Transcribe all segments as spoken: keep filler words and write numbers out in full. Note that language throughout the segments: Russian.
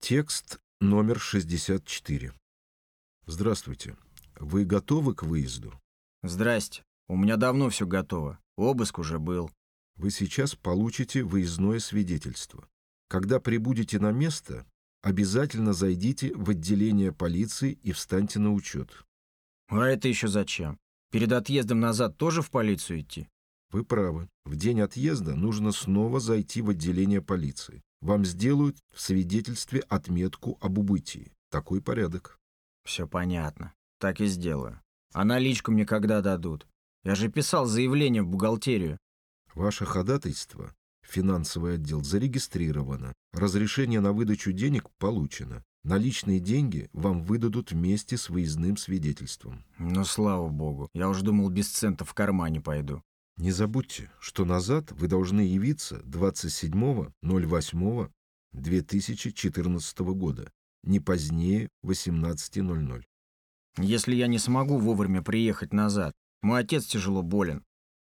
Текст номер шестьдесят четыре. Здравствуйте. Вы готовы к выезду? Здрасте. У меня давно все готово. Обыск уже был. Вы сейчас получите выездное свидетельство. Когда прибудете на место, обязательно зайдите в отделение полиции и встаньте на учет. А это еще зачем? Перед отъездом назад тоже в полицию идти? Вы правы. В день отъезда нужно снова зайти в отделение полиции. Вам сделают в свидетельстве отметку об убытии. Такой порядок. Все понятно. Так и сделаю. А наличку мне когда дадут? Я же писал заявление в бухгалтерию. Ваше ходатайство, финансовый отдел, зарегистрировано. Разрешение на выдачу денег получено. Наличные деньги вам выдадут вместе с выездным свидетельством. Ну, слава богу. Я уж думал, без центов в кармане пойду. Не забудьте, что назад вы должны явиться двадцать седьмого ноль восьмого две тысячи четырнадцатого года, не позднее восемнадцати ноль-ноль. Если я не смогу вовремя приехать назад, мой отец тяжело болен.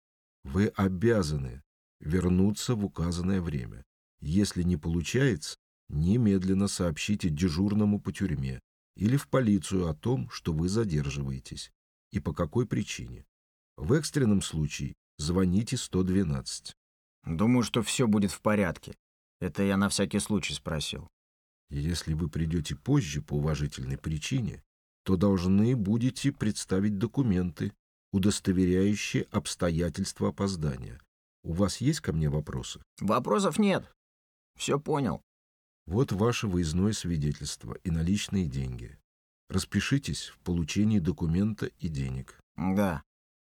Вы обязаны вернуться в указанное время. Если не получается, немедленно сообщите дежурному по тюрьме или в полицию о том, что вы задерживаетесь и по какой причине. В экстренном случае звоните сто двенадцать. Думаю, что все будет в порядке. Это я на всякий случай спросил. Если вы придете позже по уважительной причине, то должны будете представить документы, удостоверяющие обстоятельства опоздания. У вас есть ко мне вопросы? Вопросов нет. Все понял. Вот ваше выездное свидетельство и наличные деньги. Распишитесь в получении документа и денег. Да.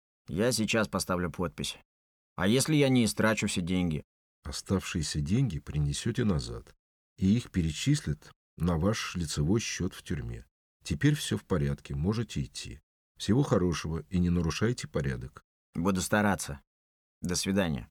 Я сейчас поставлю подпись. А если я не истрачу все деньги? Оставшиеся деньги принесете назад, и их перечислят на ваш лицевой счет в тюрьме. Теперь все в порядке, можете идти. Всего хорошего и не нарушайте порядок. Буду стараться. До свидания.